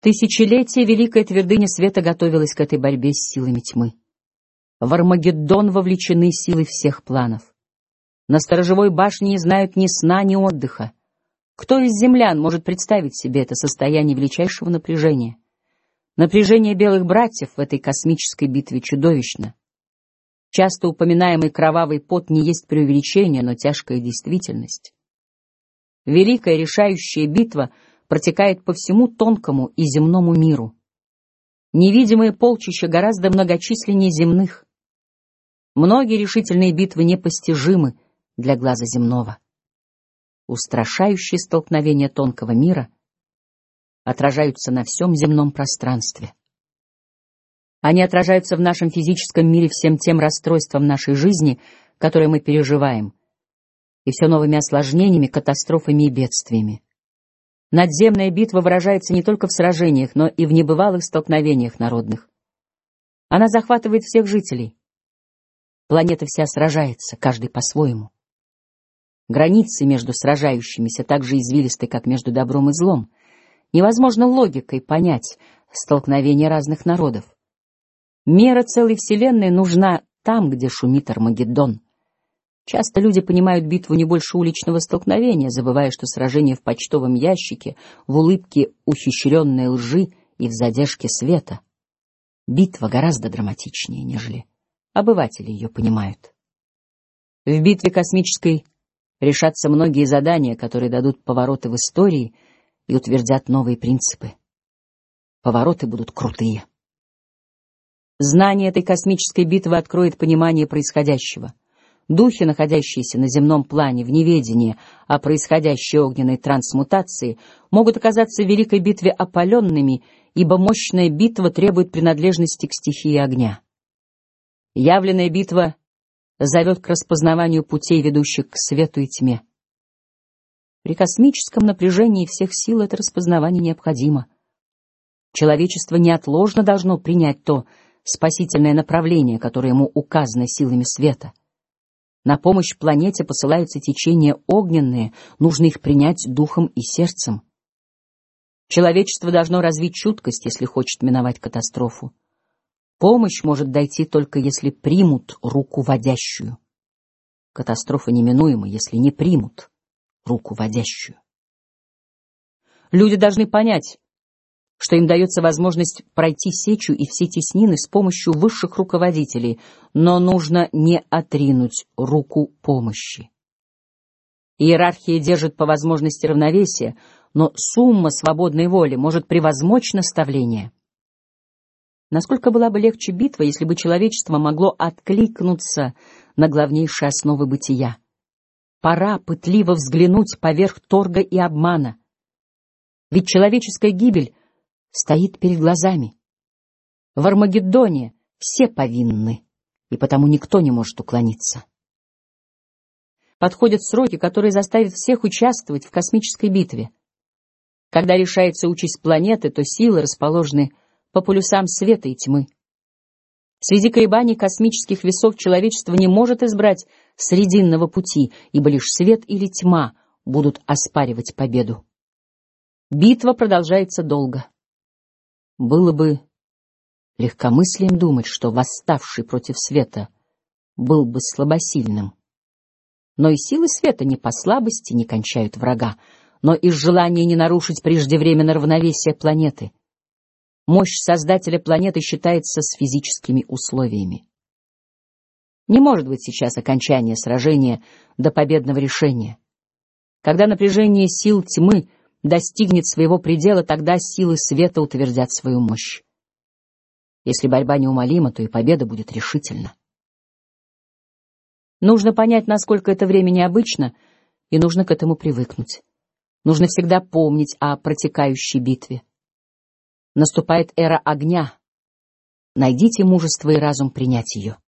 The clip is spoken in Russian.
Тысячелетия великая твердыня света готовилась к этой борьбе с силами тьмы. В Армагеддон вовлечены силы всех планов. На сторожевой башне не знают ни сна, ни отдыха. Кто из землян может представить себе это состояние величайшего напряжения? Напряжение белых братьев в этой космической битве чудовищно. Часто упоминаемый кровавый пот не есть преувеличение, но тяжкая действительность. Великая решающая битва протекает по всему тонкому и земному миру. Невидимые полчища гораздо многочисленнее земных. Многие решительные битвы непостижимы для глаза земного. Устрашающие столкновения тонкого мира отражаются на всем земном пространстве. Они отражаются в нашем физическом мире всем тем расстройством нашей жизни, которое мы переживаем, и все новыми осложнениями, катастрофами и бедствиями. Надземная битва выражается не только в сражениях, но и в небывалых столкновениях народных. Она захватывает всех жителей. Планета вся сражается, каждый по-своему. Границы между сражающимися так же извилисты, как между добром и злом. Невозможно логикой понять столкновение разных народов. Мера целой вселенной нужна там, где шумит Армагеддон. Часто люди понимают битву не больше уличного столкновения, забывая, что сражение в почтовом ящике, в улыбке ухищренной лжи и в задержке света. Битва гораздо драматичнее, нежели обыватели ее понимают. В битве космической решатся многие задания, которые дадут повороты в истории и утвердят новые принципы. Повороты будут крутые. Знание этой космической битвы откроет понимание происходящего. Духи, находящиеся на земном плане в неведении о происходящей огненной трансмутации, могут оказаться в великой битве опаленными, ибо мощная битва требует принадлежности к стихии огня. Явленная битва зовет к распознаванию путей, ведущих к свету и тьме. При космическом напряжении всех сил это распознавание необходимо. Человечество неотложно должно принять то спасительное направление, которое ему указано силами света. На помощь планете посылаются течения огненные, нужно их принять духом и сердцем. Человечество должно развить чуткость, если хочет миновать катастрофу. Помощь может дойти только если примут руку водящую. Катастрофа неминуема, если не примут руку водящую. Люди должны понять, что им дается возможность пройти сечу и все теснины с помощью высших руководителей, но нужно не отринуть руку помощи. Иерархия держит по возможности равновесие, но сумма свободной воли может превозмочь наставление. Насколько была бы легче битва, если бы человечество могло откликнуться на главнейшие основы бытия? Пора пытливо взглянуть поверх торга и обмана. Ведь человеческая гибель стоит перед глазами. В Армагеддоне все повинны, и потому никто не может уклониться. Подходят сроки, которые заставят всех участвовать в космической битве. Когда решается участь планеты, то силы расположены по полюсам света и тьмы. Среди колебаний космических весов человечество не может избрать срединного пути, ибо лишь свет или тьма будут оспаривать победу. Битва продолжается долго. Было бы легкомыслием думать, что восставший против света был бы слабосильным. Но и силы света не по слабости не кончают врага, но из желания не нарушить преждевременно равновесие планеты. Мощь создателя планеты считается с физическими условиями. Не может быть сейчас окончания сражения до победного решения. Когда напряжение сил тьмы достигнет своего предела, тогда силы света утвердят свою мощь. Если борьба неумолима, то и победа будет решительна. Нужно понять, насколько это время необычно, и нужно к этому привыкнуть. Нужно всегда помнить о протекающей битве. Наступает эра огня. Найдите мужество и разум принять ее.